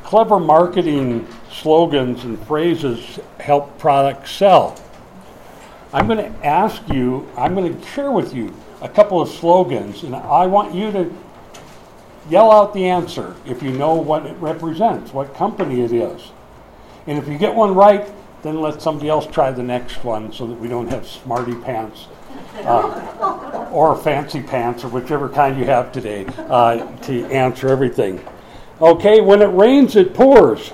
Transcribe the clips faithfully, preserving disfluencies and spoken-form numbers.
clever marketing slogans and phrases help products sell. I'm going to ask you, I'm going to share with you a couple of slogans, and I want you to yell out the answer if you know what it represents, what company it is. And if you get one right, then let somebody else try the next one so that we don't have smarty pants uh, or fancy pants or whichever kind you have today uh, to answer everything. Okay, when it rains, it pours.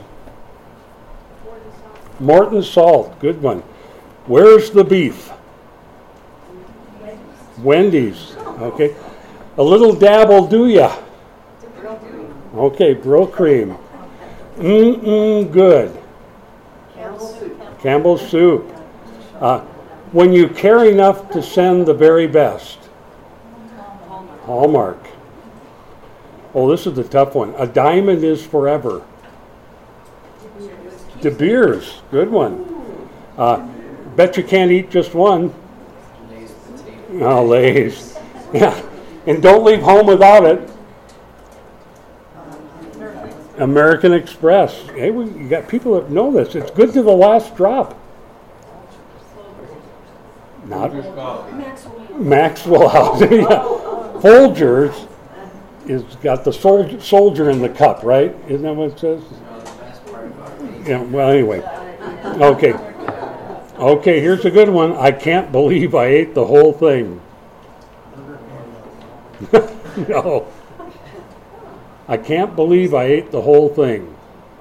Morton Salt, good one. Where's the beef? Wendy's. Okay. A little dab will do ya. Okay, Brill Cream. Mm-mm, good. Campbell's soup. Campbell's soup. Uh, when you care enough to send the very best. Hallmark. Oh, this is the tough one. A diamond is forever. De Beers, good one. Uh, bet you can't eat just one. Oh, Lay's. Yeah, and don't leave home without it. American Express. Hey, we you got people that know this. It's good to the last drop. Not Maxwell House. Yeah. Folgers is got the sol- soldier in the cup, right? Isn't that what it says? Yeah. Well, anyway. Okay. Okay. Here's a good one. I can't believe I ate the whole thing. No. I can't believe I ate the whole thing.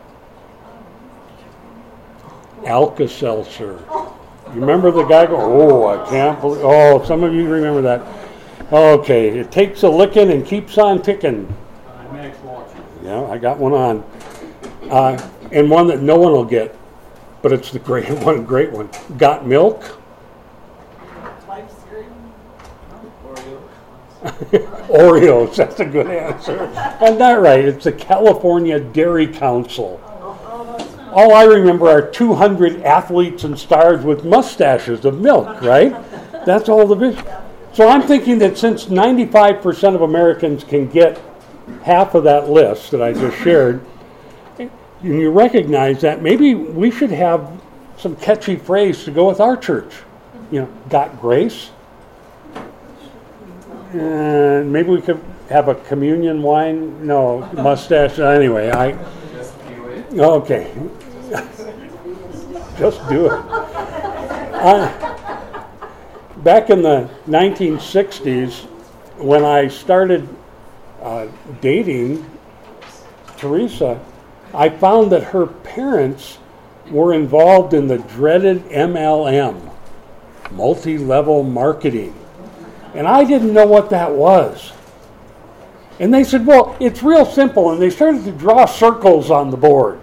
Alka-Seltzer. You remember the guy go, oh, I can't believe, oh, some of you remember that. Okay, it takes a licking and keeps on ticking. Yeah, I got one on. Uh, and one that no one will get, but it's the great one, great one. Got milk? Oreos, that's a good answer. I'm not right. It's the California Dairy Council. All I remember are two hundred athletes and stars with mustaches of milk, right? That's all the vision. So I'm thinking that since ninety-five percent of Americans can get half of that list that I just shared, and you recognize that, maybe we should have some catchy phrase to go with our church. You know, got grace? And maybe we could have a communion wine. No, mustache. Anyway, I. Okay. Just do it. I, back in the nineteen sixties, when I started uh, dating Teresa, I found that her parents were involved in the dreaded M L M, multi-level marketing. And I didn't know what that was. And they said, well, it's real simple. And they started to draw circles on the board.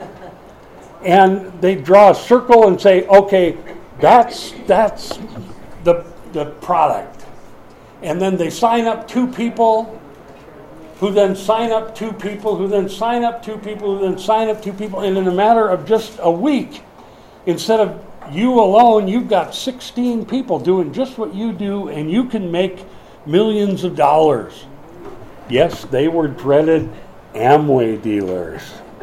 And they draw a circle and say, okay, that's that's the the product. And then they sign up two people, who then sign up two people, who then sign up two people, who then sign up two people. And in a matter of just a week, instead of you alone, you've got sixteen people doing just what you do, and you can make millions of dollars. Yes, they were dreaded Amway dealers.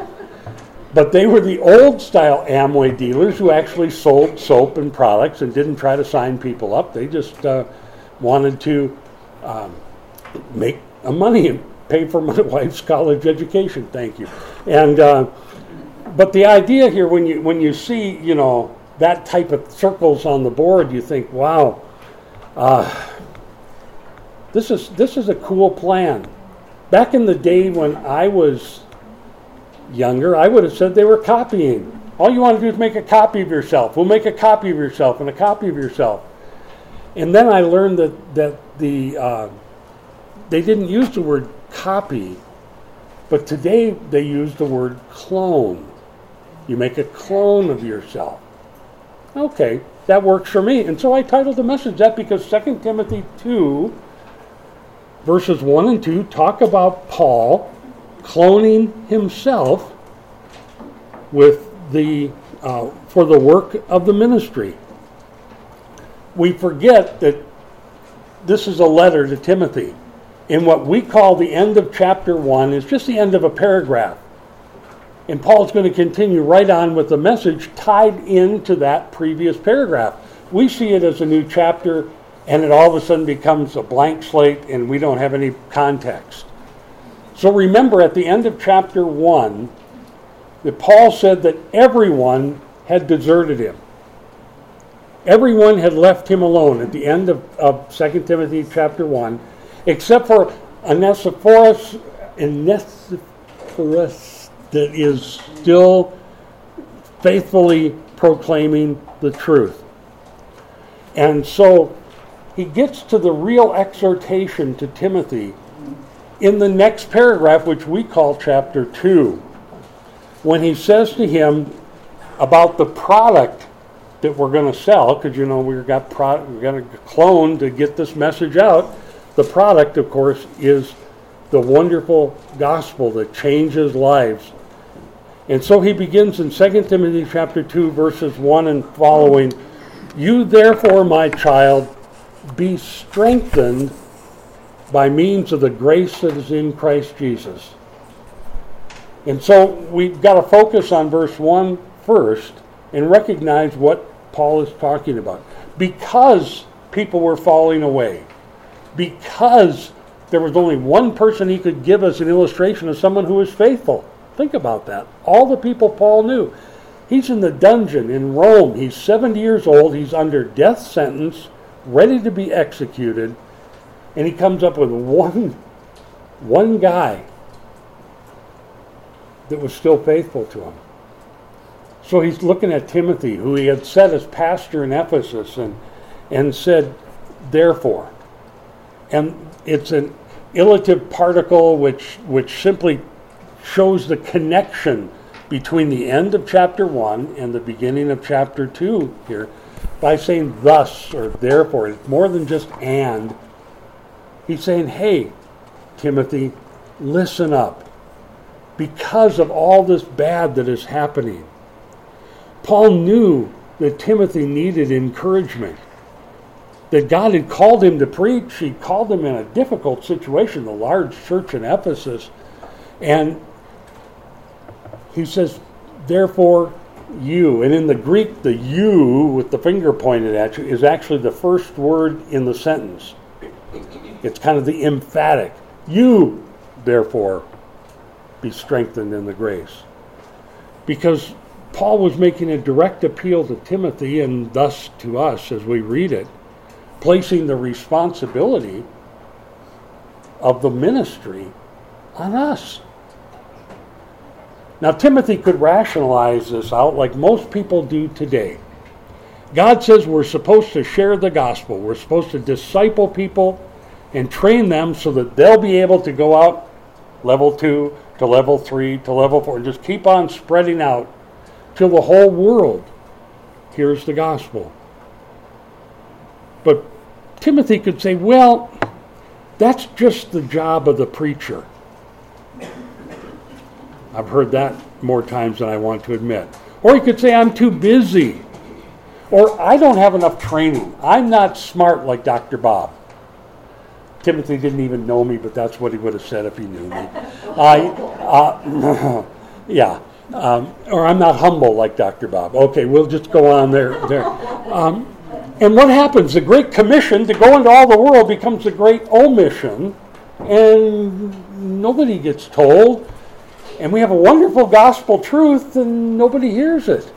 But they were the old-style Amway dealers who actually sold soap and products and didn't try to sign people up. They just uh, wanted to um, make a money and pay for my wife's college education. Thank you. And uh, but the idea here, when you when you see, you know, that type of circles on the board, you think, wow, uh, this is this is a cool plan. Back in the day when I was younger, I would have said they were copying. All you want to do is make a copy of yourself. We'll make a copy of yourself and a copy of yourself. And then I learned that that the uh, they didn't use the word copy, but today they use the word clone. You make a clone of yourself. Okay, that works for me. And so I titled the message that because Second Timothy two, verses one and two, talk about Paul cloning himself with the uh, for the work of the ministry. We forget that this is a letter to Timothy. And what we call the end of chapter one is just the end of a paragraph. And Paul's going to continue right on with the message tied into that previous paragraph. We see it as a new chapter, and it all of a sudden becomes a blank slate, and we don't have any context. So remember, at the end of chapter one, that Paul said that everyone had deserted him. Everyone had left him alone at the end of, of Second Timothy chapter one, except for Onesiphorus, Onesiphorus that is still faithfully proclaiming the truth. And so he gets to the real exhortation to Timothy in the next paragraph, which we call chapter two, when he says to him about the product that we're going to sell, because you know we've got pro- we've got a clone to get this message out. The product, of course, is the wonderful gospel that changes lives. And so he begins in Second Timothy chapter two, verses one and following. You therefore, my child, be strengthened by means of the grace that is in Christ Jesus. And so we've got to focus on verse one first and recognize what Paul is talking about. Because people were falling away, because there was only one person he could give us an illustration of someone who was faithful. Think about that. All the people Paul knew. He's in the dungeon in Rome. He's seventy years old. He's under death sentence, ready to be executed. And he comes up with one, one guy that was still faithful to him. So he's looking at Timothy, who he had set as pastor in Ephesus, and, and said, therefore. And it's an illative particle which, which simply shows the connection between the end of chapter one and the beginning of chapter two here by saying thus or therefore. It's more than just and. He's saying, hey, Timothy, listen up. Because of all this bad that is happening, Paul knew that Timothy needed encouragement, that God had called him to preach. He called him in a difficult situation, the large church in Ephesus. And he says, therefore, you. And in the Greek, the you with the finger pointed at you is actually the first word in the sentence. It's kind of the emphatic. You, therefore, be strengthened in the grace. Because Paul was making a direct appeal to Timothy and thus to us as we read it, placing the responsibility of the ministry on us. Now, Timothy could rationalize this out like most people do today. God says we're supposed to share the gospel. We're supposed to disciple people and train them so that they'll be able to go out level two to level three to level four and just keep on spreading out till the whole world hears the gospel. But Timothy could say, well, that's just the job of the preacher. I've heard that more times than I want to admit. Or he could say, I'm too busy. Or I don't have enough training. I'm not smart like Doctor Bob. Timothy didn't even know me, but that's what he would have said if he knew me. I, uh, yeah. Um, or I'm not humble like Doctor Bob. Okay, we'll just go on there. there. Um, and what happens? The Great Commission to go into all the world becomes the Great Omission, and nobody gets told. And we have a wonderful gospel truth, and nobody hears it.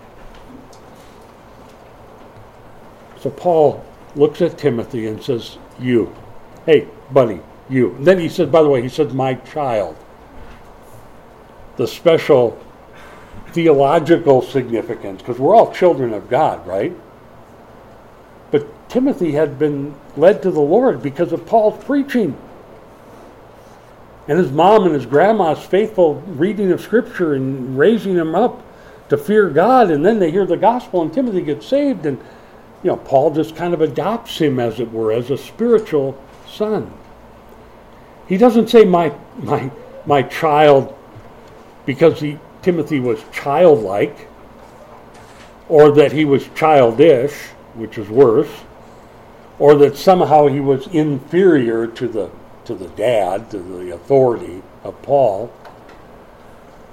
So Paul looks at Timothy and says, you. Hey, buddy, you. And then he says, by the way, he says, my child. The special theological significance, because we're all children of God, right? But Timothy had been led to the Lord because of Paul's preaching. And his mom and his grandma's faithful reading of Scripture and raising him up to fear God. And then they hear the gospel and Timothy gets saved. And, you know, Paul just kind of adopts him, as it were, as a spiritual son. He doesn't say my my my child because he, Timothy was childlike, or that he was childish, which is worse, or that somehow he was inferior to the to the dad, to the authority of Paul.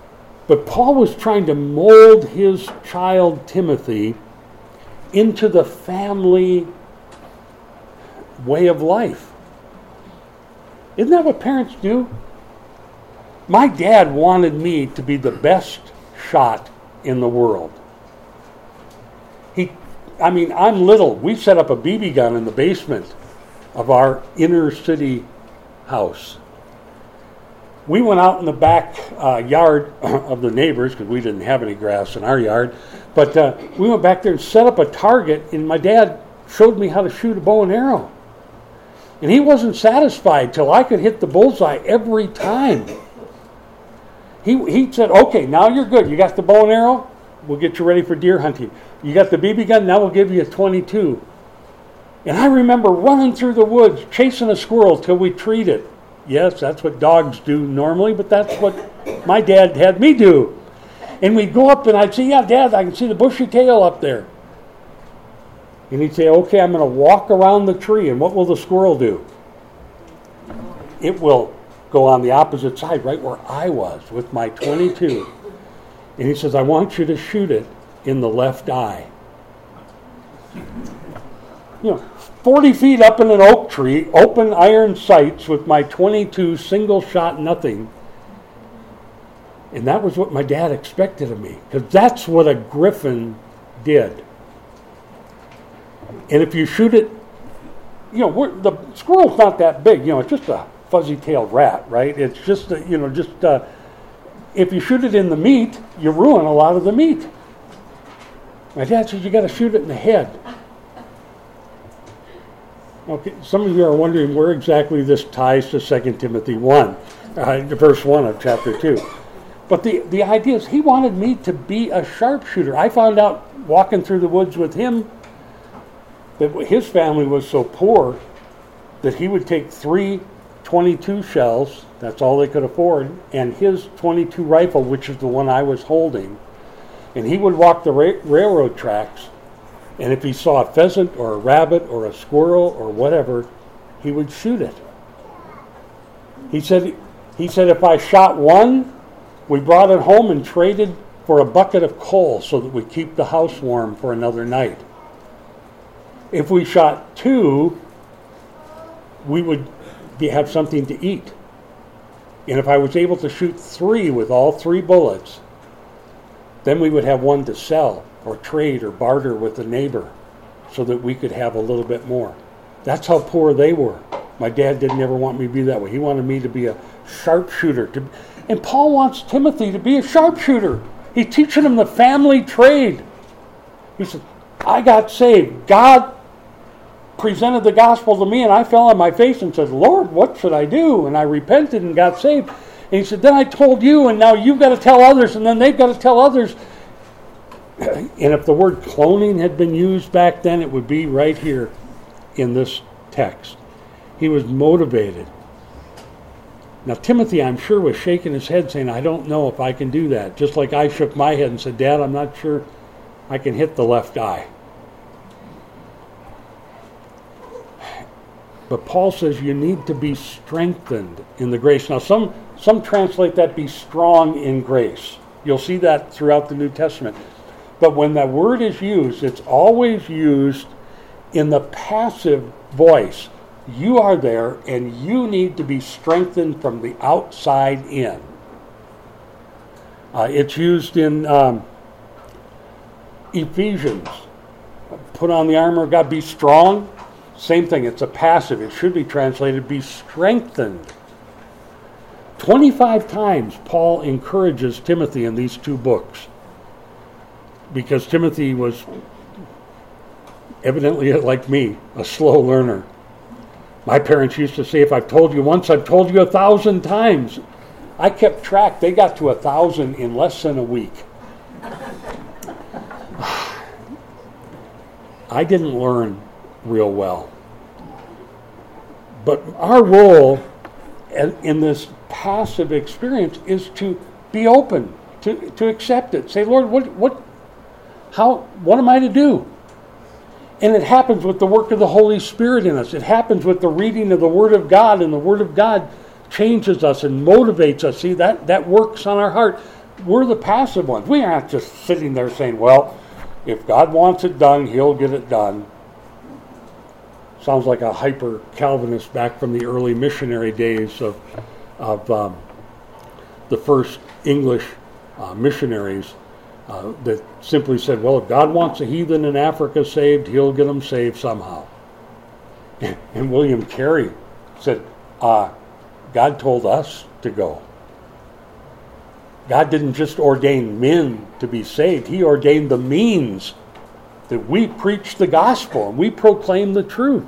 But Paul was trying to mold his child Timothy into the family way of life. Isn't that what parents do? My dad wanted me to be the best shot in the world. He, I mean, I'm little. We set up a B B gun in the basement of our inner city house. We went out in the back uh, yard of the neighbors, because we didn't have any grass in our yard, but uh, we went back there and set up a target, and my dad showed me how to shoot a bow and arrow. And he wasn't satisfied till I could hit the bullseye every time. He, he said, okay, now you're good. You got the bow and arrow? We'll get you ready for deer hunting. You got the B B gun? Now we'll give you a twenty-two. And I remember running through the woods, chasing a squirrel till we treed it. Yes, that's what dogs do normally, but that's what my dad had me do. And we'd go up and I'd say, yeah, Dad, I can see the bushy tail up there. And he'd say, okay, I'm going to walk around the tree, and what will the squirrel do? It will go on the opposite side, right where I was with my twenty-two. And he says, I want you to shoot it in the left eye. You know, forty feet up in an oak tree, open iron sights with my twenty-two, single shot, nothing. And that was what my dad expected of me, because that's what a griffin did. And if you shoot it, you know, we're, the squirrel's not that big. You know, it's just a fuzzy-tailed rat, right? It's just, a, you know, just uh, if you shoot it in the meat, you ruin a lot of the meat. My dad says you got to shoot it in the head. Okay, some of you are wondering where exactly this ties to Second Timothy one, uh, verse one of chapter two. But the, the idea is he wanted me to be a sharpshooter. I found out walking through the woods with him that his family was so poor that he would take three twenty-two shells, that's all they could afford, and his twenty-two rifle, which is the one I was holding, and he would walk the ra- railroad tracks, and if he saw a pheasant or a rabbit or a squirrel or whatever, he would shoot it. He said, he said if I shot one, we brought it home and traded for a bucket of coal so that we keep the house warm for another night. If we shot two, we would be, have something to eat. And if I was able to shoot three with all three bullets, then we would have one to sell or trade or barter with a neighbor so that we could have a little bit more. That's how poor they were. My dad didn't ever want me to be that way. He wanted me to be a sharpshooter. To, and Paul wants Timothy to be a sharpshooter. He's teaching him the family trade. He said, I got saved. God presented the gospel to me, and I fell on my face and said, Lord, what should I do? And I repented and got saved. And he said, then I told you, and now you've got to tell others, and then they've got to tell others. And if the word cloning had been used back then, it would be right here in this text. He was motivated. Now, Timothy, I'm sure, was shaking his head saying, I don't know if I can do that. Just like I shook my head and said, Dad, I'm not sure I can hit the left eye. But Paul says you need to be strengthened in the grace. Now, some, some translate that be strong in grace. You'll see that throughout the New Testament. But when that word is used, it's always used in the passive voice. You are there, and you need to be strengthened from the outside in. Uh, it's used in um, Ephesians. Put on the armor of God, be strong. Same thing, it's a passive. It should be translated, be strengthened. twenty-five times Paul encourages Timothy in these two books, because Timothy was evidently, like me, a slow learner. My parents used to say, if I've told you once, I've told you a thousand times. I kept track. They got to a thousand in less than a week. I didn't learn real well. But our role in this passive experience is to be open, to, to accept it. Say, Lord, what, what, how, what am I to do? And it happens with the work of the Holy Spirit in us. It happens with the reading of the Word of God, and the Word of God changes us and motivates us. See, that, that works on our heart. we're the passive ones. We aren't just sitting there saying, well, if God wants it done, he'll get it done. Sounds like a hyper Calvinist back from the early missionary days of, of um, the first English uh, missionaries uh, that simply said, well, if God wants a heathen in Africa saved, he'll get them saved somehow. And, and William Carey said, uh, God told us to go. God didn't just ordain men to be saved. He ordained the means that we preach the gospel and we proclaim the truth.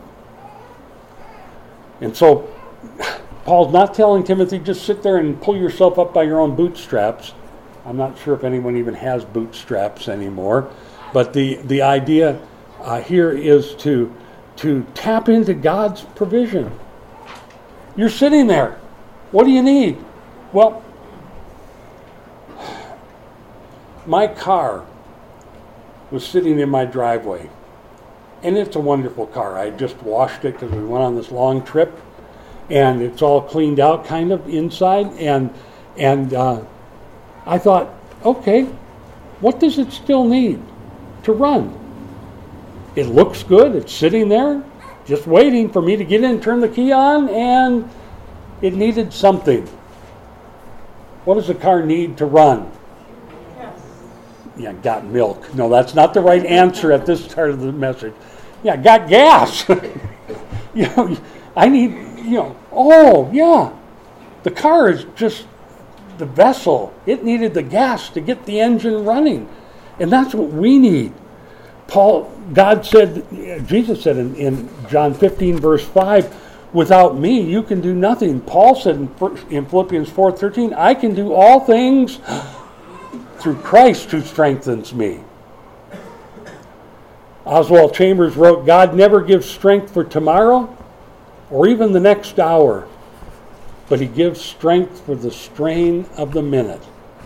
And so Paul's not telling Timothy, just sit there and pull yourself up by your own bootstraps. I'm not sure if anyone even has bootstraps anymore. But the, the idea uh, here is to, to tap into God's provision. You're sitting there. What do you need? Well, my car was sitting in my driveway. And it's a wonderful car. I just washed it because we went on this long trip. And it's all cleaned out kind of inside. And and uh, I thought, okay, what does it still need to run? It looks good. It's sitting there just waiting for me to get in, turn the key on, and it needed something. What does a car need to run? Yeah, got milk. No, that's not the right answer at this part of the message. Yeah, got gas. you know, I need, you know, oh, yeah. The car is just the vessel. It needed the gas to get the engine running. And that's what we need. Paul, God said, Jesus said in, in John fifteen, verse five, without me, you can do nothing. Paul said in, in Philippians four thirteen, I can do all things through Christ who strengthens me. Oswald Chambers wrote, God never gives strength for tomorrow or even the next hour, but he gives strength for the strain of the minute.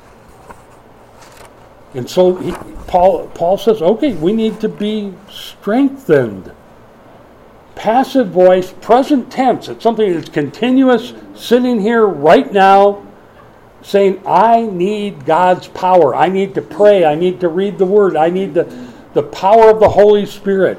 And so he, Paul, Paul says, okay, we need to be strengthened. Passive voice, present tense. It's something that's continuous, sitting here right now, saying, I need God's power. I need to pray. I need to read the Word. I need the, the power of the Holy Spirit.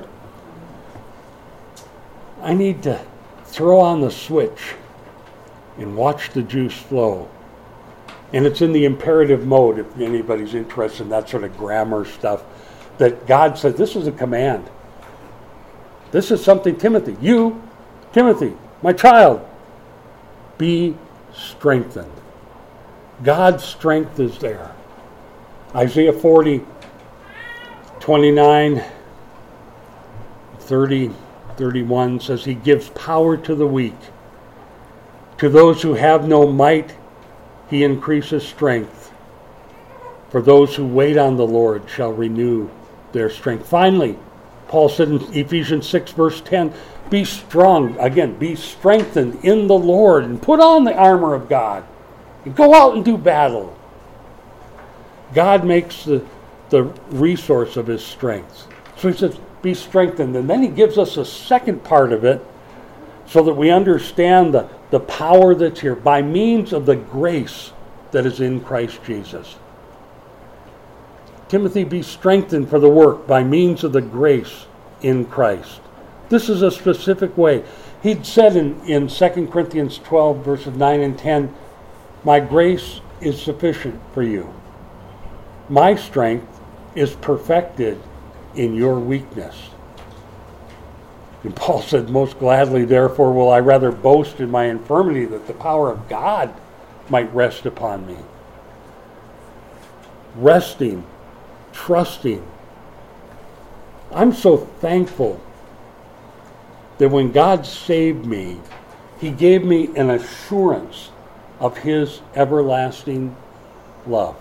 I need to throw on the switch and watch the juice flow. And it's in the imperative mode, if anybody's interested in that sort of grammar stuff, that God said, this is a command. This is something, Timothy, you, Timothy, my child, be strengthened. God's strength is there. Isaiah forty, twenty-nine, thirty, thirty-one says, he gives power to the weak. To those who have no might, he increases strength. For those who wait on the Lord shall renew their strength. Finally, Paul said in Ephesians six, verse ten, be strong. Again, be strengthened in the Lord and put on the armor of God. And go out and do battle. God makes the, the resource of his strength. So he says, be strengthened. And then he gives us a second part of it so that we understand the, the power that's here by means of the grace that is in Christ Jesus. Timothy, be strengthened for the work by means of the grace in Christ. This is a specific way. He'd said in, in Second Corinthians twelve, verses nine and ten, my grace is sufficient for you. My strength is perfected in your weakness. And Paul said, most gladly, therefore, will I rather boast in my infirmity, that the power of God might rest upon me. Resting, trusting. I'm so thankful that when God saved me, he gave me an assurance of his everlasting love.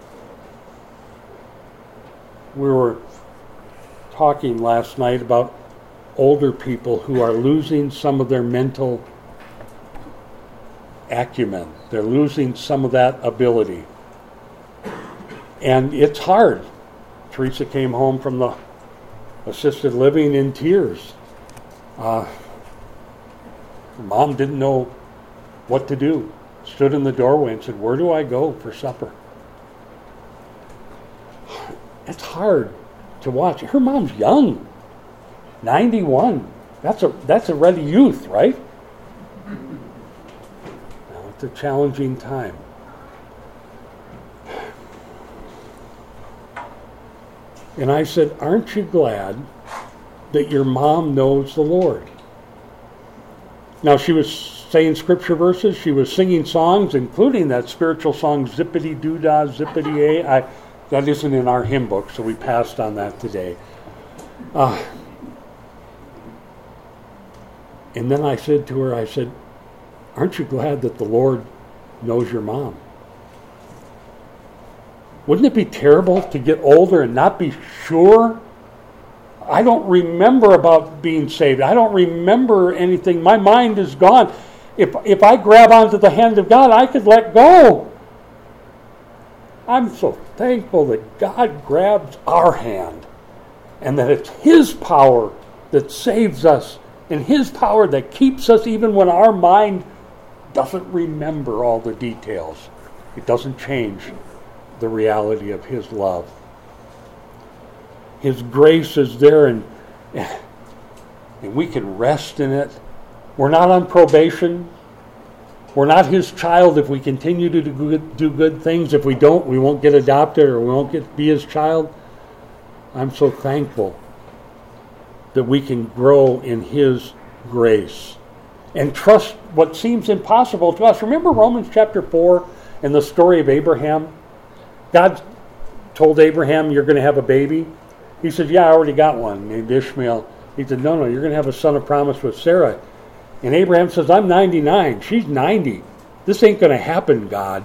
We were talking last night about older people who are losing some of their mental acumen. They're losing some of that ability. And it's hard. Teresa came home from the assisted living in tears. Uh, Mom didn't know what to do. Stood in the doorway and said, where do I go for supper? it's hard to watch. Her mom's young, ninety-one. That's a that's already youth, right? Now, it's a challenging time. And I said, aren't you glad that your mom knows the Lord? Now, she was saying scripture verses. She was singing songs, including that spiritual song, Zippity-Doo-Dah, Zippity-A. I, that isn't in our hymn book, so we passed on that today. Uh, and then I said to her, I said, aren't you glad that the Lord knows your mom? Wouldn't it be terrible to get older and not be sure? I don't remember about being saved. I don't remember anything. My mind is gone. If if I grab onto the hand of God, I could let go. I'm so thankful that God grabs our hand and that it's His power that saves us and His power that keeps us even when our mind doesn't remember all the details. It doesn't change the reality of His love. His grace is there, and, and we can rest in it. We're not on probation. We're not His child if we continue to do good, do good things. If we don't, we won't get adopted or we won't get be His child. I'm so thankful that we can grow in His grace and trust what seems impossible to us. Remember Romans chapter four and the story of Abraham? God told Abraham, you're going to have a baby. He said, yeah, I already got one named Ishmael. He said, no, no, you're going to have a son of promise with Sarah. And Abraham says, I'm ninety-nine. She's ninety. This ain't going to happen, God.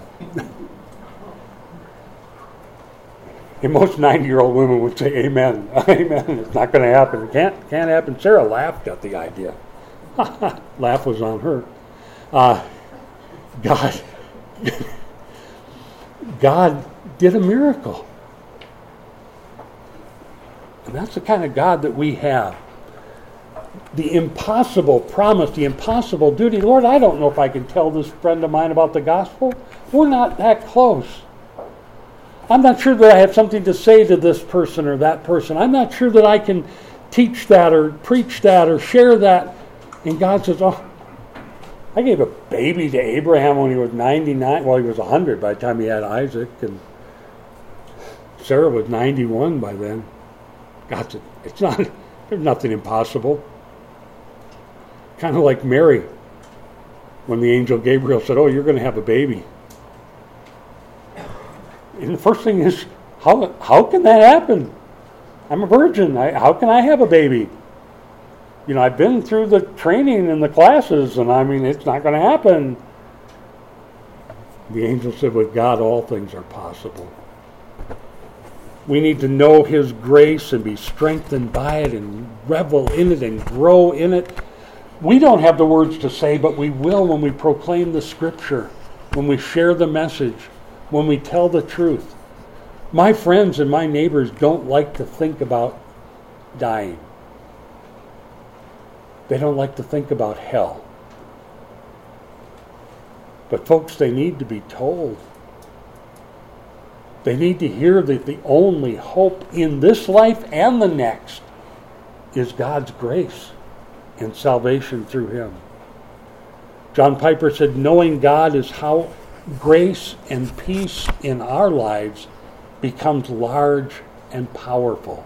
And most ninety-year-old women would say, amen, amen. It's not going to happen. It can't, can't happen. Sarah laughed at the idea. Laugh was on her. Uh, God, God did a miracle. And that's the kind of God that we have. The impossible promise, the impossible duty. Lord, I don't know if I can tell this friend of mine about the gospel. We're not that close. I'm not sure that I have something to say to this person or that person. I'm not sure that I can teach that or preach that or share that. And God says, oh, I gave a baby to Abraham when he was ninety-nine. Well, he was one hundred by the time he had Isaac. And Sarah was ninety-one by then. God said, it's not, there's nothing impossible. Kind of like Mary, when the angel Gabriel said, oh, you're going to have a baby. And the first thing is, how how can that happen? I'm a virgin. I, how can I have a baby? You know, I've been through the training and the classes, and I mean, it's not going to happen. The angel said, with God, all things are possible. We need to know His grace and be strengthened by it and revel in it and grow in it. We don't have the words to say, but we will when we proclaim the Scripture, when we share the message, when we tell the truth. My friends and my neighbors don't like to think about dying. They don't like to think about hell. But folks, they need to be told. They need to hear that the only hope in this life and the next is God's grace and salvation through Him. John Piper said, knowing God is how grace and peace in our lives becomes large and powerful.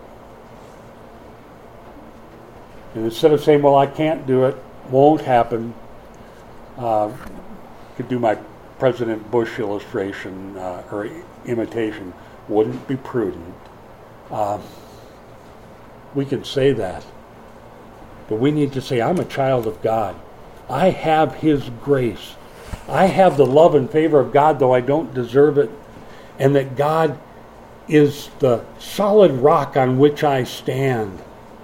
And instead of saying, well, I can't do it, won't happen, uh, could do my President Bush illustration uh, or imitation, wouldn't be prudent. Uh, we can say that. But we need to say, I'm a child of God. I have His grace. I have the love and favor of God, though I don't deserve it. And that God is the solid rock on which I stand.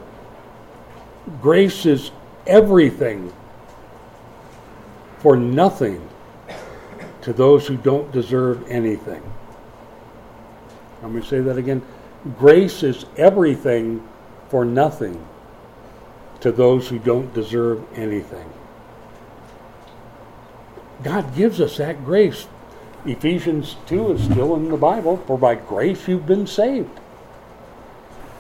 Grace is everything for nothing to those who don't deserve anything. Let me say that again. Grace is everything for nothing to those who don't deserve anything. God gives us that grace. Ephesians two is still in the Bible. For by grace you've been saved.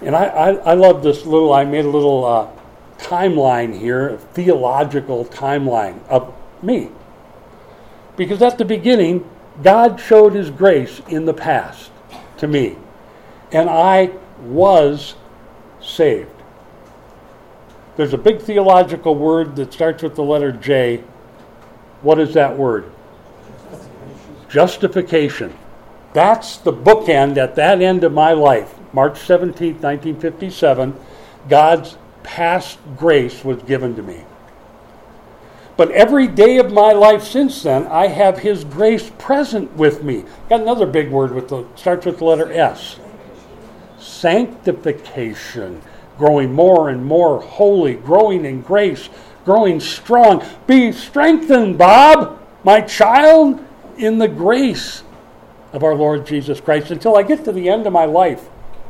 And I, I, I love this little, I made a little uh, timeline here, a theological timeline of me. Because at the beginning, God showed his grace in the past to me. And I was saved. There's a big theological word that starts with the letter J. What is that word? Justification. That's the bookend at that end of my life. March seventeenth, nineteen fifty-seven, God's past grace was given to me. But every day of my life since then, I have his grace present with me. Got another big word with the starts with the letter S. Sanctification. Growing more and more holy, growing in grace, growing strong. Be strengthened, Bob, my child, in the grace of our Lord Jesus Christ until I get to the end of my life.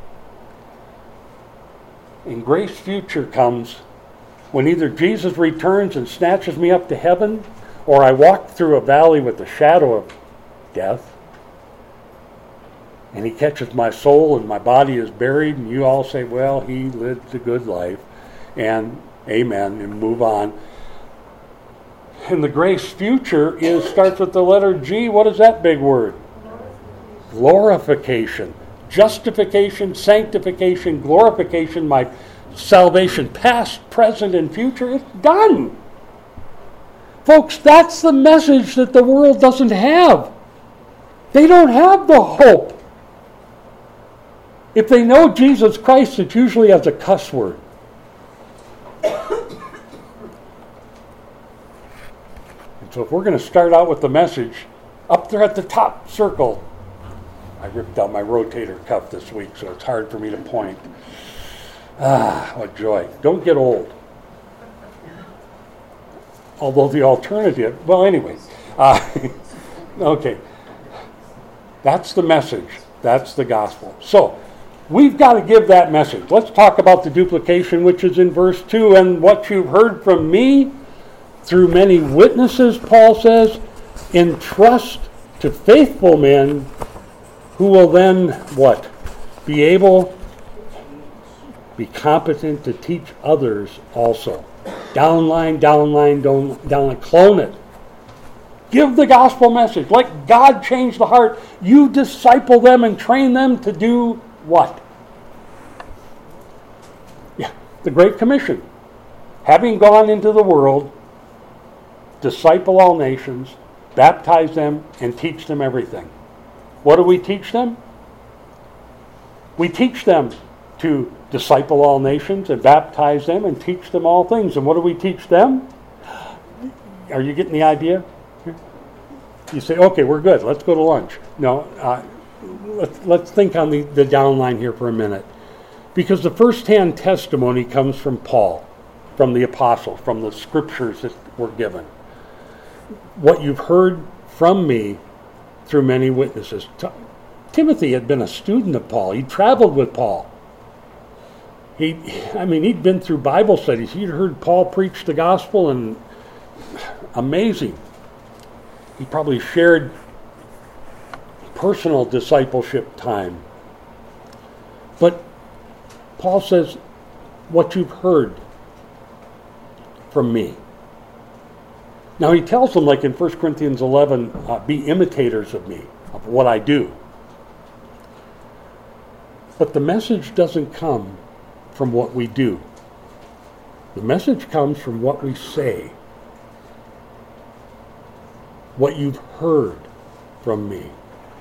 And grace future comes when either Jesus returns and snatches me up to heaven, or I walk through a valley with the shadow of death, and he catches my soul and my body is buried, and you all say, well, he lived a good life, and amen, and move on. And the grace future is starts with the letter G. What is that big word? Glorification. Justification, sanctification, glorification, my salvation, past, present, and future, it's done. Folks, that's the message that the world doesn't have. They don't have the hope. If they know Jesus Christ, it's usually as a cuss word. And so if we're going to start out with the message, up there at the top circle, I ripped out my rotator cuff this week, so it's hard for me to point. Ah, what joy. Don't get old. Although the alternative, well, anyway. Uh, okay. That's the message. That's the gospel. So, we've got to give that message. Let's talk about the duplication, which is in verse two. And what you've heard from me through many witnesses, Paul says, entrust to faithful men who will then, what? Be able, be competent to teach others also. Downline, downline, down, downline. Clone it. Give the gospel message. Let God change the heart. You disciple them and train them to do what? Yeah, the Great Commission. Having gone into the world, disciple all nations, baptize them, and teach them everything. What do we teach them? We teach them to disciple all nations and baptize them and teach them all things. And what do we teach them? Are you getting the idea? You say, okay, we're good. Let's go to lunch. No, uh, let's, let's think on the, the downline here for a minute. Because the first-hand testimony comes from Paul, from the apostle, from the scriptures that were given. What you've heard from me through many witnesses. T- Timothy had been a student of Paul. He traveled with Paul. He, I mean, he'd been through Bible studies. He'd heard Paul preach the gospel, and amazing. He probably shared personal discipleship time. But Paul says, what you've heard from me. Now he tells them, like in First Corinthians eleven, uh, be imitators of me, of what I do. But the message doesn't come from what we do. The message comes from what we say. What you've heard from me.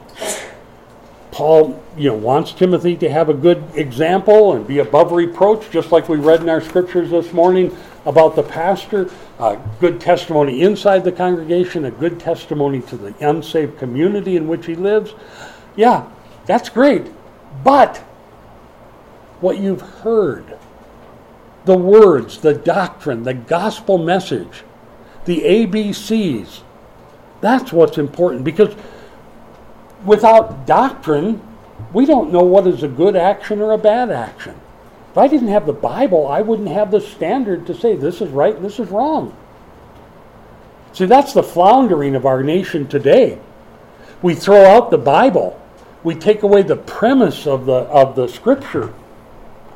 Paul, you know, wants Timothy to have a good example and be above reproach, just like we read in our scriptures this morning about the pastor. A good testimony inside the congregation, a good testimony to the unsaved community in which he lives. Yeah, that's great. But what you've heard, the words, the doctrine, the gospel message, the A B Cs, that's what's important. Because without doctrine, we don't know what is a good action or a bad action. If I didn't have the Bible, I wouldn't have the standard to say this is right and this is wrong. See, that's the floundering of our nation today. We throw out the Bible. We take away the premise of the of the Scripture.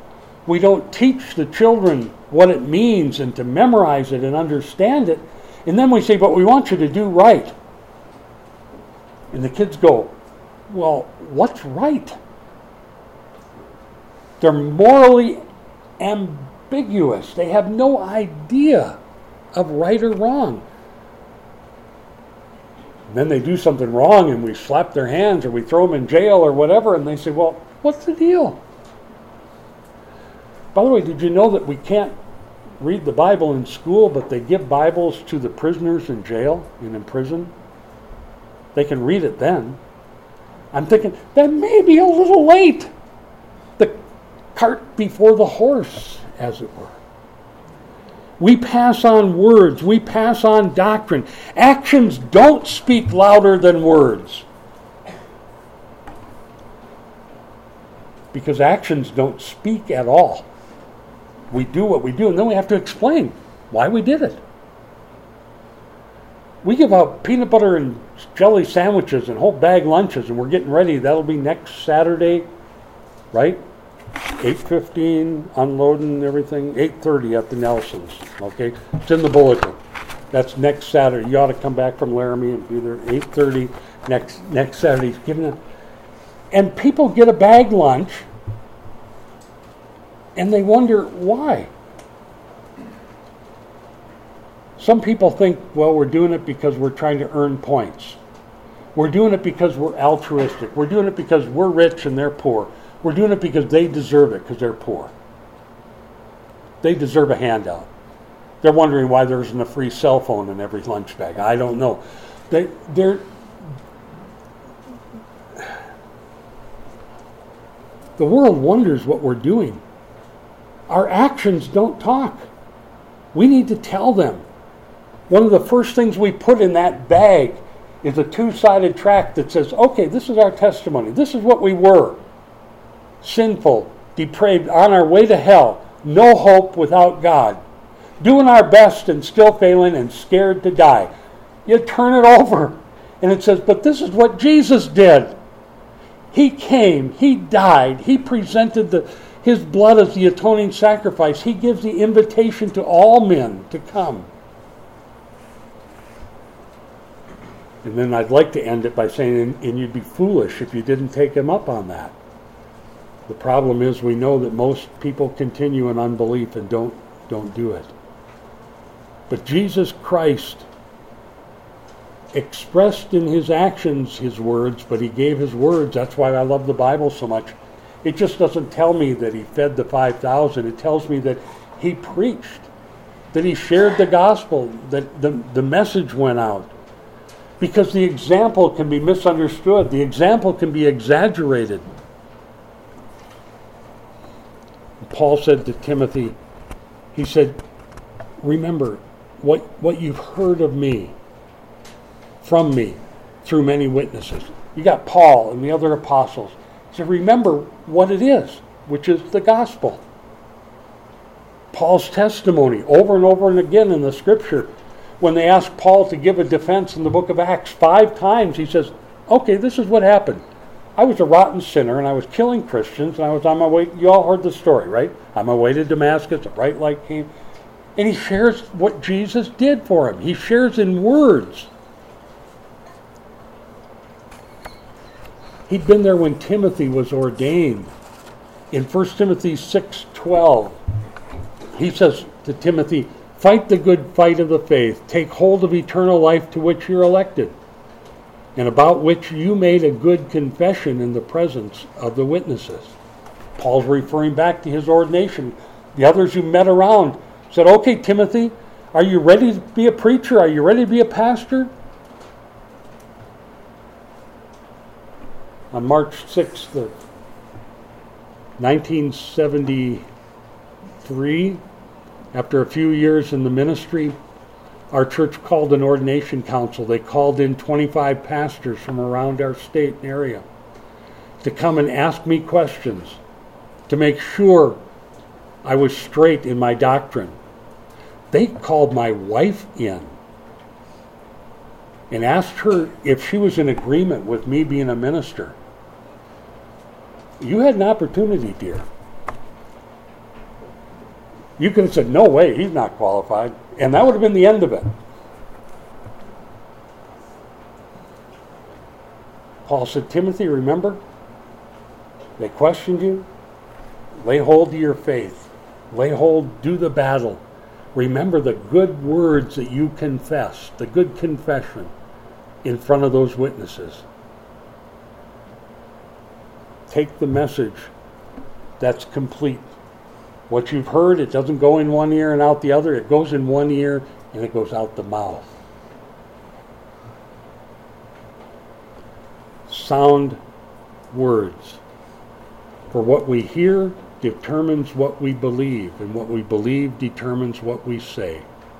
We don't teach the children what it means and to memorize it and understand it. And then we say, but we want you to do right. And the kids go, well, what's right? They're morally ambiguous. They have no idea of right or wrong. And then they do something wrong and we slap their hands or we throw them in jail or whatever, and they say, well, what's the deal? By the way, did you know that we can't read the Bible in school, but they give Bibles to the prisoners in jail and in prison? They can read it then. I'm thinking, that may be a little late. The cart before the horse, as it were. We pass on words. We pass on doctrine. Actions don't speak louder than words. Because actions don't speak at all. We do what we do, and then we have to explain why we did it. We give out peanut butter and jelly sandwiches and whole bag lunches, and we're getting ready. That'll be next Saturday, right? eight fifteen, unloading everything. eight thirty at the Nelsons, okay? It's in the bulletin. That's next Saturday. You ought to come back from Laramie and be there eight thirty next next Saturday. Giving a, and people get a bag lunch, and they wonder why. Some people think, well, we're doing it because we're trying to earn points. We're doing it because we're altruistic. We're doing it because we're rich and they're poor. We're doing it because they deserve it because they're poor. They deserve a handout. They're wondering why there isn't a free cell phone in every lunch bag. I don't know. They, they're... The world wonders what we're doing. Our actions don't talk. We need to tell them. One of the first things we put in that bag is a two-sided tract that says, okay, this is our testimony. This is what we were. Sinful, depraved, on our way to hell, no hope without God. Doing our best and still failing and scared to die. You turn it over and it says, but this is what Jesus did. He came, He died, He presented the, His blood as the atoning sacrifice. He gives the invitation to all men to come. And then I'd like to end it by saying, and, and you'd be foolish if you didn't take Him up on that. The problem is we know that most people continue in unbelief and don't, don't do it. But Jesus Christ expressed in His actions His words, but He gave His words. That's why I love the Bible so much. It just doesn't tell me that He fed the five thousand. It tells me that He preached, that He shared the gospel, that the, the message went out. Because the example can be misunderstood. The example can be exaggerated. Paul said to Timothy, he said, remember what, what you've heard of me, from me, through many witnesses. You got Paul and the other apostles. He said, remember what it is, which is the gospel. Paul's testimony over and over and again in the scripture. When they asked Paul to give a defense in the book of Acts five times, he says, okay, this is what happened. I was a rotten sinner and I was killing Christians and I was on my way, you all heard the story, right? On my way to Damascus, a bright light came. And he shares what Jesus did for him. He shares in words. He'd been there when Timothy was ordained. In First Timothy six twelve, he says to Timothy, fight the good fight of the faith. Take hold of eternal life to which you're elected, and about which you made a good confession in the presence of the witnesses. Paul's referring back to his ordination. The others who met around said, okay, Timothy, are you ready to be a preacher? Are you ready to be a pastor? On March sixth of nineteen seventy-three, after a few years in the ministry, our church called an ordination council. They called in twenty-five pastors from around our state and area to come and ask me questions, to make sure I was straight in my doctrine. They called my wife in and asked her if she was in agreement with me being a minister. You had an opportunity, dear. You could have said, no way, he's not qualified. And that would have been the end of it. Paul said, Timothy, remember? They questioned you. Lay hold to your faith. Lay hold, do the battle. Remember the good words that you confess, the good confession in front of those witnesses. Take the message that's complete. What you've heard, it doesn't go in one ear and out the other. It goes in one ear and it goes out the mouth. Sound words. For what we hear determines what we believe, and what we believe determines what we say.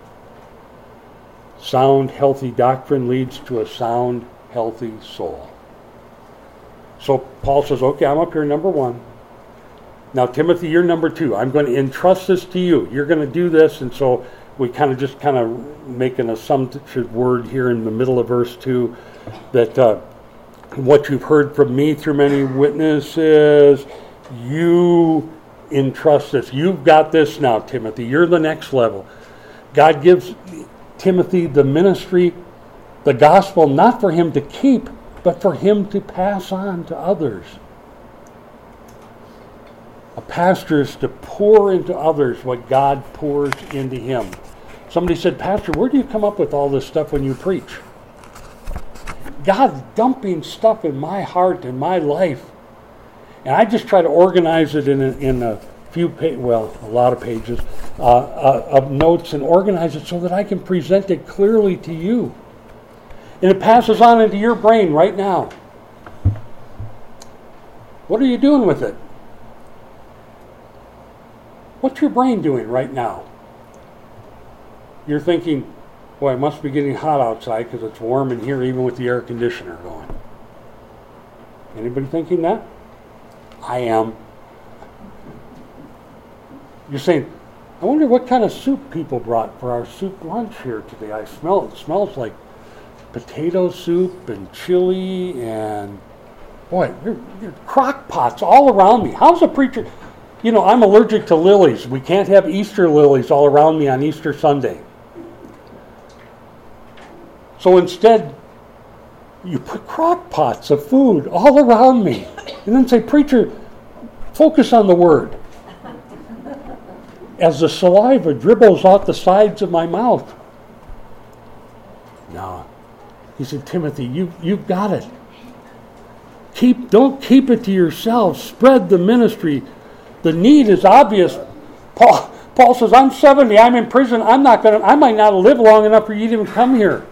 Sound, healthy doctrine leads to a sound, healthy soul. So Paul says, okay, I'm up here number one. Now, Timothy, you're number two. I'm going to entrust this to you. You're going to do this. And so we kind of just kind of make an assumptive word here in the middle of verse two that uh, what you've heard from me through many witnesses, you entrust this. You've got this now, Timothy. You're the next level. God gives Timothy the ministry, the gospel, not for him to keep, but for him to pass on to others. A pastor is to pour into others what God pours into him. Somebody said, Pastor, where do you come up with all this stuff when you preach? God's dumping stuff in my heart and my life. And I just try to organize it in a, in a few, pa- well, a lot of pages uh, uh, of notes and organize it so that I can present it clearly to you. And it passes on into your brain right now. What are you doing with it? What's your brain doing right now? You're thinking, boy, it must be getting hot outside because it's warm in here even with the air conditioner going. Anybody thinking that? I am. You're saying, I wonder what kind of soup people brought for our soup lunch here today. I smell it. It smells like potato soup and chili and, boy, there, there are crock pots all around me. How's a preacher... You know, I'm allergic to lilies. We can't have Easter lilies all around me on Easter Sunday. So instead, you put crock pots of food all around me. And then say, Preacher, focus on the word. As the saliva dribbles out the sides of my mouth. No. He said, Timothy, you, you've got it. Keep, don't keep it to yourself. Spread the ministry. The need is obvious. Paul, Paul says, I'm seventy, I'm in prison, I'm not gonna I might not live long enough for you to even come here.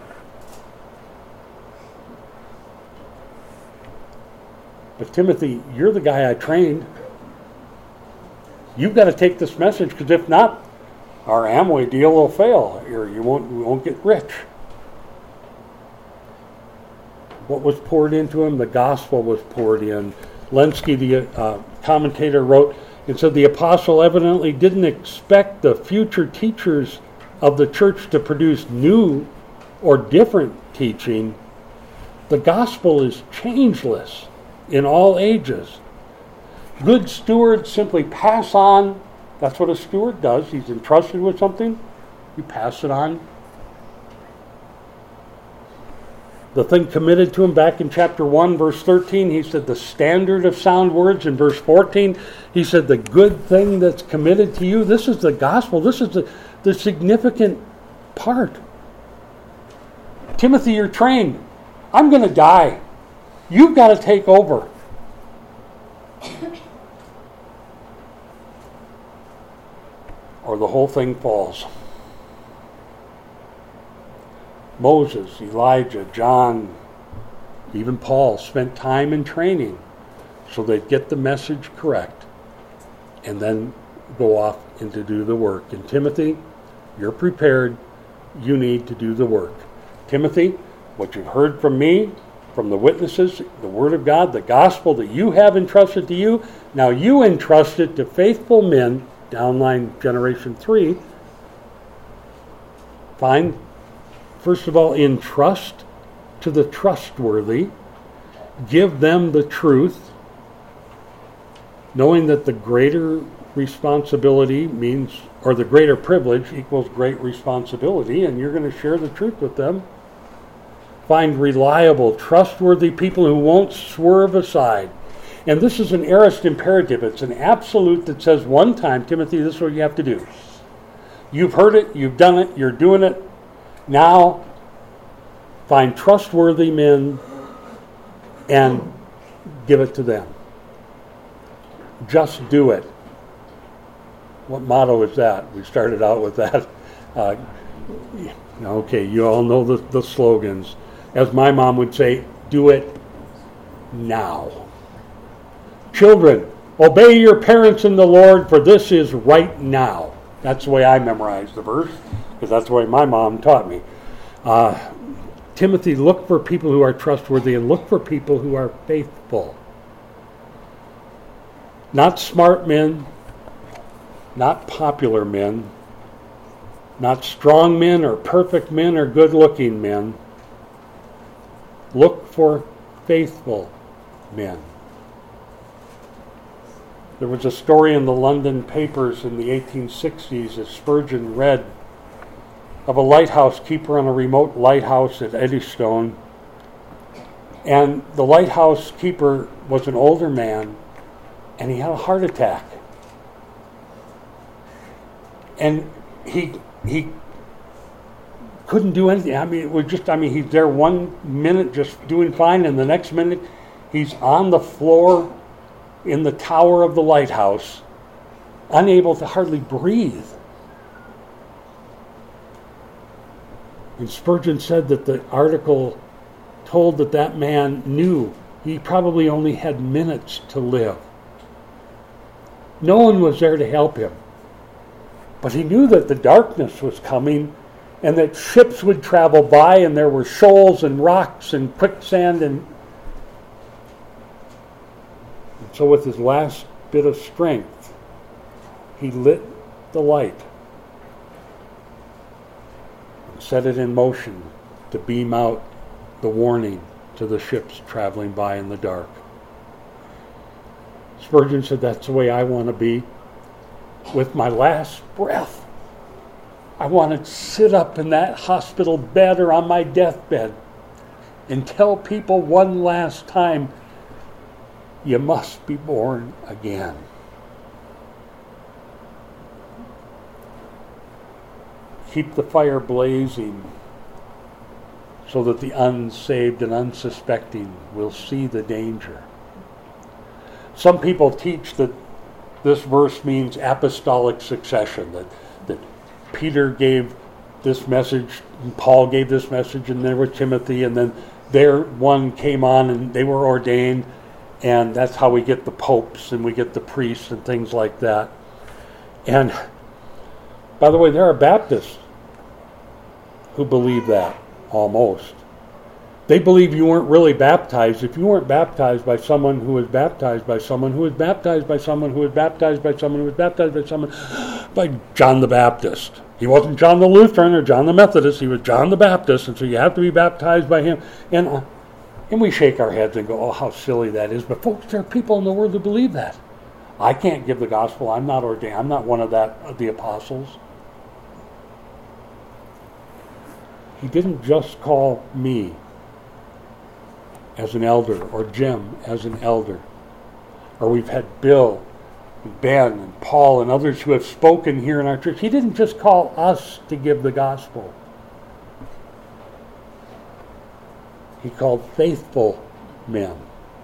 But Timothy, you're the guy I trained. You've got to take this message, because if not, our Amway deal will fail, or you won't we won't get rich. What was poured into him? The gospel was poured in. Lenski, the uh, commentator, wrote, and so the apostle evidently didn't expect the future teachers of the church to produce new or different teaching. The gospel is changeless in all ages. Good stewards simply pass on. That's what a steward does. He's entrusted with something. You pass it on. The thing committed to him back in chapter one, verse thirteen, he said the standard of sound words. In verse fourteen, he said the good thing that's committed to you. This is the gospel. This is the, the significant part. Timothy, you're trained. I'm going to die. You've got to take over. Or the whole thing falls. Moses, Elijah, John, even Paul spent time in training so they'd get the message correct and then go off and to do the work. And Timothy, you're prepared. You need to do the work. Timothy, what you've heard from me, from the witnesses, the Word of God, the gospel that you have entrusted to you, now you entrust it to faithful men, downline generation three. Fine. First of all, entrust to the trustworthy. Give them the truth. knowing that the greater responsibility means, or the greater privilege equals great responsibility, and you're going to share the truth with them. Find reliable, trustworthy people who won't swerve aside. And this is an aorist imperative. It's an absolute that says one time, Timothy, this is what you have to do. You've heard it, you've done it, you're doing it. Now, find trustworthy men and give it to them. Just do it. What motto is that? We started out with that. Uh, okay, you all know the, the slogans. As my mom would say, do it now. Children, obey your parents in the Lord, for this is right now. That's the way I memorized the verse, because that's the way my mom taught me. Uh, Timothy, look for people who are trustworthy and look for people who are faithful. Not smart men, not popular men, not strong men or perfect men or good-looking men. Look for faithful men. There was a story in the London papers in the eighteen sixties that Spurgeon read of a lighthouse keeper on a remote lighthouse at Eddystone. And the lighthouse keeper was an older man, and he had a heart attack. And he he couldn't do anything. I mean, it was just, I mean, he's there one minute just doing fine, and the next minute he's on the floor in the tower of the lighthouse, unable to hardly breathe. And Spurgeon said that the article told that that man knew he probably only had minutes to live. No one was there to help him. But he knew that the darkness was coming and that ships would travel by and there were shoals and rocks and quicksand. And, and so with his last bit of strength, he lit the light and set it in motion to beam out the warning to the ships traveling by in the dark. Spurgeon said, that's the way I want to be. With my last breath, I want to sit up in that hospital bed or on my deathbed and tell people one last time, you must be born again. Keep the fire blazing so that the unsaved and unsuspecting will see the danger. Some people teach that this verse means apostolic succession, that, that Peter gave this message, and Paul gave this message, and there was Timothy, and then their one came on and they were ordained, and that's how we get the popes and we get the priests and things like that. And by the way, there are Baptists who believe that, almost. They believe you weren't really baptized if you weren't baptized by someone who was baptized by someone who was baptized by someone who was baptized by someone who was baptized by someone by John the Baptist. He wasn't John the Lutheran or John the Methodist. He was John the Baptist, and so you have to be baptized by him. And uh, and we shake our heads and go, oh, how silly that is. But folks, there are people in the world who believe that. I can't give the gospel. I'm not ordained. I'm not one of that of the apostles. He didn't just call me as an elder, or Jim as an elder. Or we've had Bill, and Ben, and Paul, and others who have spoken here in our church. He didn't just call us to give the gospel. He called faithful men.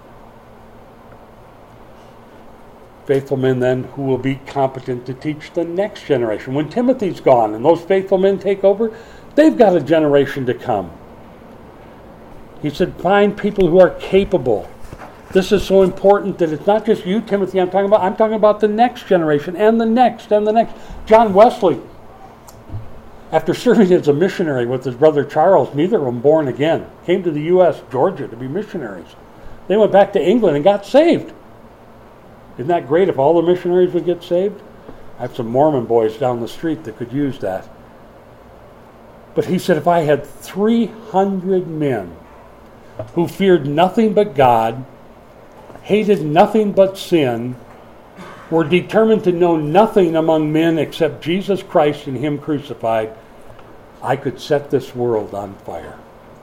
Faithful men then who will be competent to teach the next generation. When Timothy's gone and those faithful men take over, they've got a generation to come. He said, find people who are capable. This is so important that it's not just you, Timothy, I'm talking about. I'm talking about the next generation and the next and the next. John Wesley, after serving as a missionary with his brother Charles, neither of them born again, came to the U S, Georgia, to be missionaries. They went back to England and got saved. Isn't that great if all the missionaries would get saved? I have some Mormon boys down the street that could use that. But he said, if I had three hundred men who feared nothing but God, hated nothing but sin, were determined to know nothing among men except Jesus Christ and Him crucified, I could set this world on fire.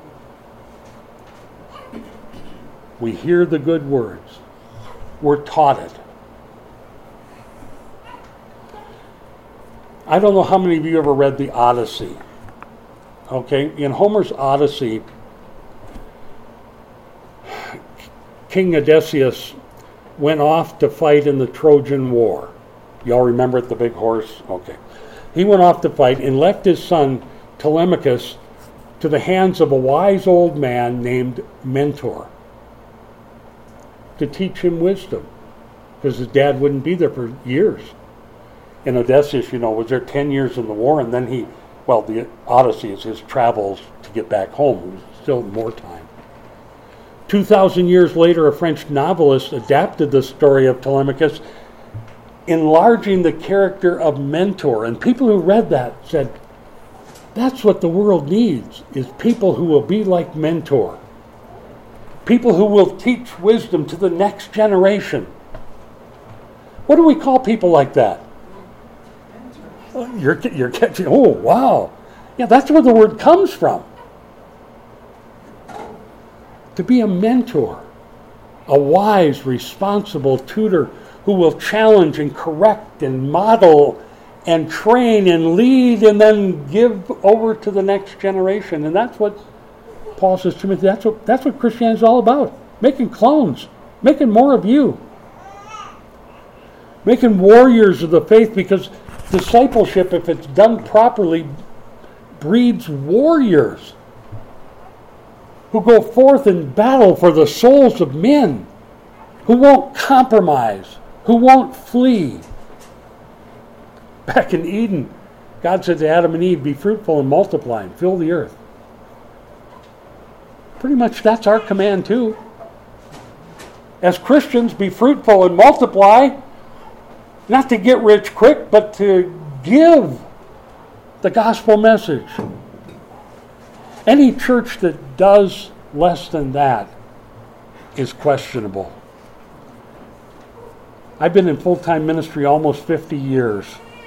We hear the good words. We're taught it. I don't know how many of you ever read the Odyssey. Okay, in Homer's Odyssey, King Odysseus went off to fight in the Trojan War. Y'all remember it, the big horse? Okay. He went off to fight and left his son Telemachus to the hands of a wise old man named Mentor to teach him wisdom, because his dad wouldn't be there for years. And Odysseus, you know, was there ten years in the war, and then he, well, the Odyssey is his travels to get back home. It was still more time. Two thousand years later, a French novelist adapted the story of Telemachus, enlarging the character of Mentor. And people who read that said, that's what the world needs, is people who will be like Mentor. People who will teach wisdom to the next generation. What do we call people like that? Oh, you're, you're catching, oh, wow. Yeah, that's where the word comes from. To be a mentor, a wise, responsible tutor who will challenge and correct and model and train and lead and then give over to the next generation. And that's what Paul says to Timothy, that's what, that's what Christianity is all about. Making clones, making more of you. Making warriors of the faith, because discipleship, if it's done properly, breeds warriors who go forth in battle for the souls of men, who won't compromise, who won't flee. Back in Eden, God said to Adam and Eve, be fruitful and multiply and fill the earth. Pretty much that's our command too. As Christians, be fruitful and multiply, not to get rich quick, but to give the gospel message. Any church that does less than that is questionable. I've been in full-time ministry almost fifty years.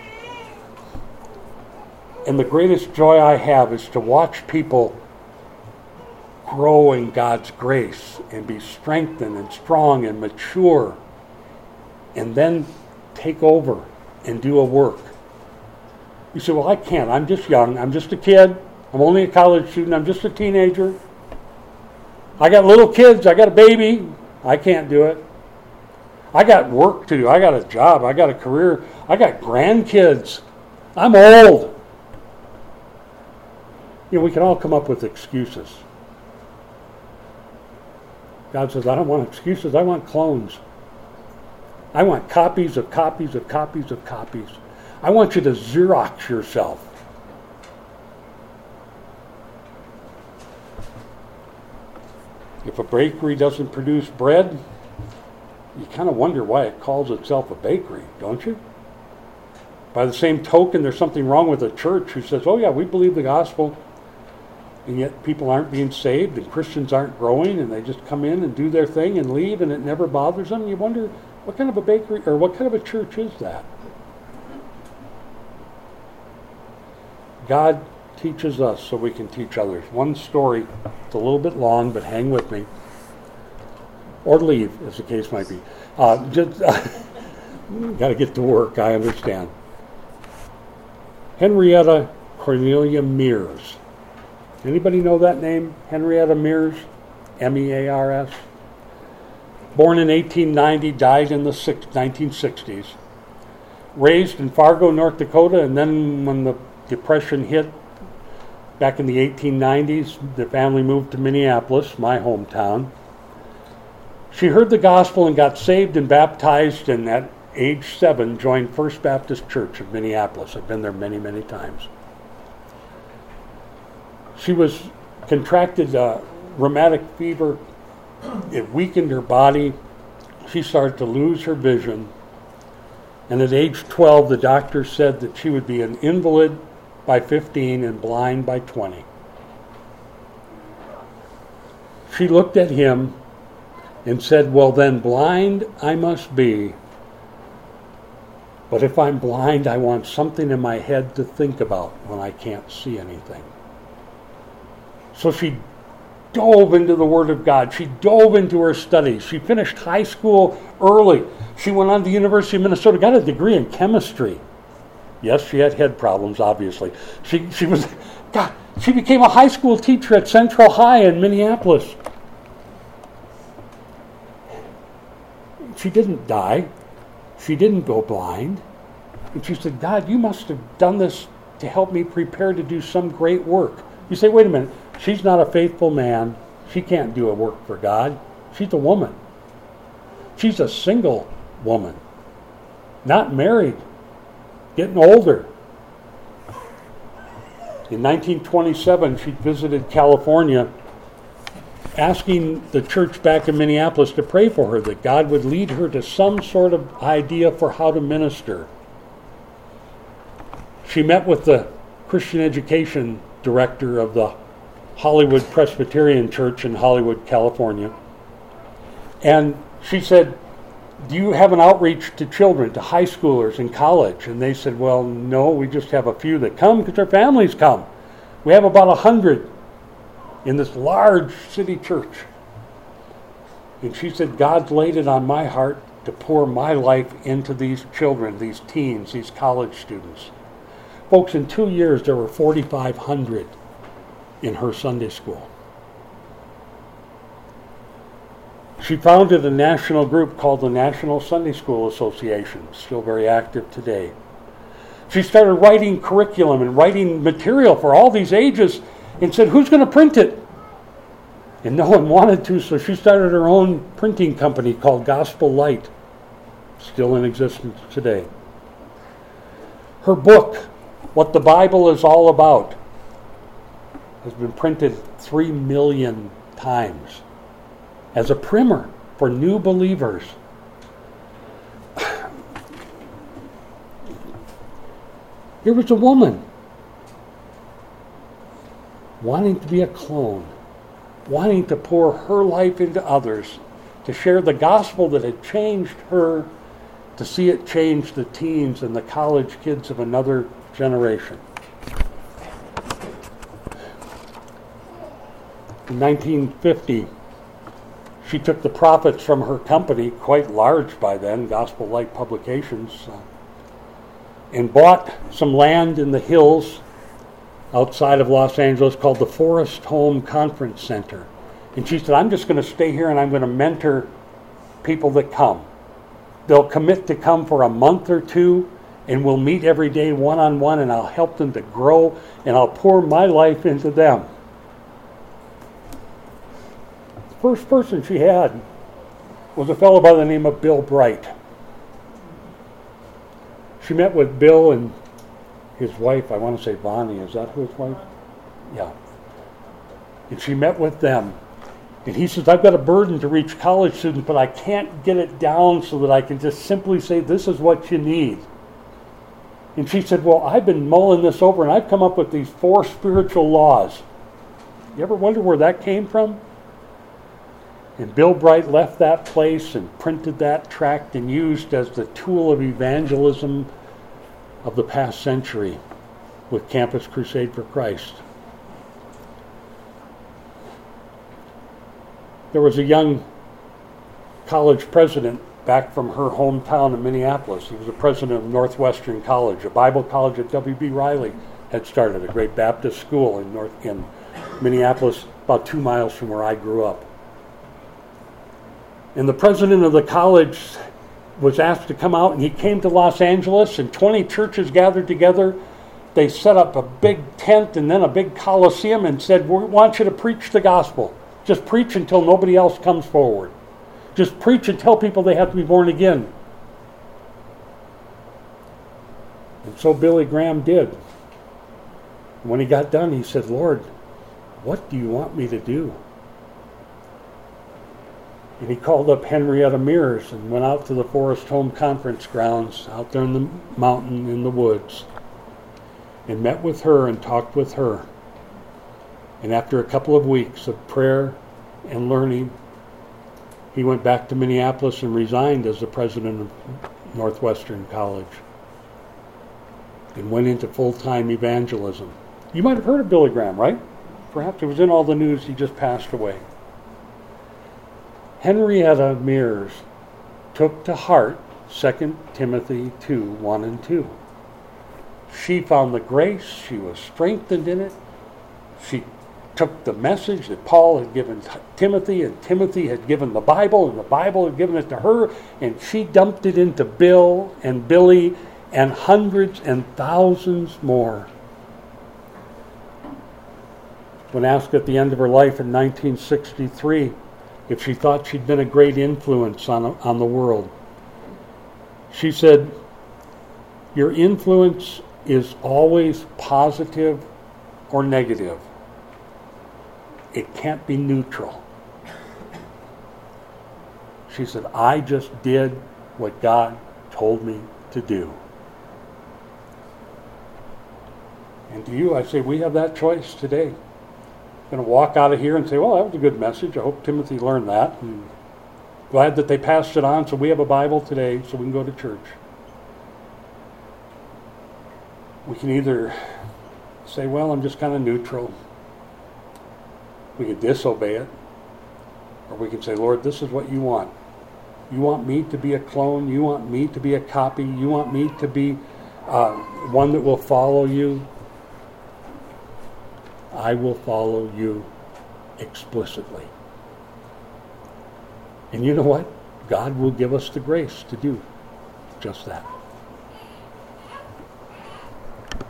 And the greatest joy I have is to watch people grow in God's grace and be strengthened and strong and mature, and then take over and do a work. You say, well, I can't. I'm just young. I'm just a kid. I'm only a college student. I'm just a teenager. I got little kids. I got a baby. I can't do it. I got work to do. I got a job. I got a career. I got grandkids. I'm old. You know, we can all come up with excuses. God says, I don't want excuses. I want clones. I want copies of copies of copies of copies. I want you to Xerox yourself. If a bakery doesn't produce bread, you kind of wonder why it calls itself a bakery, don't you? By the same token, there's something wrong with a church who says, oh yeah, we believe the gospel, and yet people aren't being saved and Christians aren't growing, and they just come in and do their thing and leave, and it never bothers them. You wonder, what kind of a bakery or what kind of a church is that? God teaches us so we can teach others. One story, it's a little bit long, but hang with me. Or leave, as the case might be. Uh, just uh, got to get to work, I understand. Henrietta Cornelia Mears. Anybody know that name? Henrietta Mears? M E A R S. Born in eighteen ninety, died in the nineteen sixties. Raised in Fargo, North Dakota, and then when the Depression hit back in the eighteen nineties, the family moved to Minneapolis, my hometown. She heard the gospel and got saved and baptized, and at age seven joined First Baptist Church of Minneapolis. I've been there many, many times. She was contracted uh, rheumatic fever. It weakened her body. She started to lose her vision. And at age twelve, the doctor said that she would be an invalid by fifteen and blind by twenty. She looked at him and said, well, then blind I must be But if I'm blind, I want something in my head to think about when I can't see anything. So she dove into the Word of God. She dove into her studies. She finished high school early. She went on to the University of Minnesota, got a degree in chemistry. Yes, she had head problems, obviously. She she was, God, she became a high school teacher at Central High in Minneapolis. She didn't die. She didn't go blind. And she said, God, you must have done this to help me prepare to do some great work. You say, wait a minute, she's not a faithful man. She can't do a work for God. She's a woman. She's a single woman, not married, getting older. In nineteen twenty-seven, she visited California, asking the church back in Minneapolis to pray for her, that God would lead her to some sort of idea for how to minister. She met with the Christian education director of the Hollywood Presbyterian Church in Hollywood, California. And she said, do you have an outreach to children, to high schoolers in college? And they said, well, no, we just have a few that come because their families come. We have about a hundred in this large city church. And she said, God laid it on my heart to pour my life into these children, these teens, these college students. Folks, in two years, there were forty-five hundred in her Sunday school. She founded a national group called the National Sunday School Association, still very active today. She started writing curriculum and writing material for all these ages and said, who's going to print it? And no one wanted to, so she started her own printing company called Gospel Light, still in existence today. Her book, What the Bible is All About, has been printed three million times as a primer for new believers. Here was a woman wanting to be a clone, wanting to pour her life into others, to share the gospel that had changed her, to see it change the teens and the college kids of another generation. In nineteen fifty, she took the profits from her company, quite large by then, Gospel Light Publications, uh, and bought some land in the hills outside of Los Angeles called the Forest Home Conference Center. And she said, I'm just going to stay here and I'm going to mentor people that come. They'll commit to come for a month or two, and we'll meet every day one-on-one, and I'll help them to grow, and I'll pour my life into them. First person she had was a fellow by the name of Bill Bright. She met with Bill and his wife, I want to say Bonnie, is that who his wife? Yeah. And she met with them. And he says, I've got a burden to reach college students, but I can't get it down so that I can just simply say, this is what you need. And she said, well, I've been mulling this over, and I've come up with these four spiritual laws. You ever wonder where that came from? And Bill Bright left that place and printed that tract and used as the tool of evangelism of the past century with Campus Crusade for Christ. There was a young college president back from her hometown in Minneapolis. He was the president of Northwestern College, a Bible college that W B Riley had started, a great Baptist school in North in Minneapolis, about two miles from where I grew up. And the president of the college was asked to come out, and he came to Los Angeles, and twenty churches gathered together. They set up a big tent and then a big coliseum and said, we want you to preach the gospel. Just preach until nobody else comes forward. Just preach and tell people they have to be born again. And so Billy Graham did. When he got done, he said, Lord, what do you want me to do? And he called up Henrietta Mears and went out to the Forest Home Conference grounds out there in the mountain in the woods and met with her and talked with her. And after a couple of weeks of prayer and learning, he went back to Minneapolis and resigned as the president of Northwestern College. and went into full-time evangelism. You might have heard of Billy Graham, right? Perhaps it was in all the news. He just passed away. Henrietta Mears took to heart Second Timothy two, one and two. She found the grace. She was strengthened in it. She took the message that Paul had given Timothy, and Timothy had given the Bible, and the Bible had given it to her, and she dumped it into Bill and Billy and hundreds and thousands more. When asked at the end of her life in nineteen sixty-three if she thought she'd been a great influence on, on the world, she said, "Your influence is always positive or negative. It can't be neutral." She said, "I just did what God told me to do." And to you, I say, we have that choice today. Going to walk out of here and say, well, that was a good message. I hope Timothy learned that. And glad that they passed it on, so we have a Bible today so we can go to church. We can either say, well, I'm just kind of neutral. We can disobey it. Or we can say, Lord, this is what you want. You want me to be a clone. You want me to be a copy. You want me to be uh, one that will follow you. I will follow you explicitly. And you know what? God will give us the grace to do just that.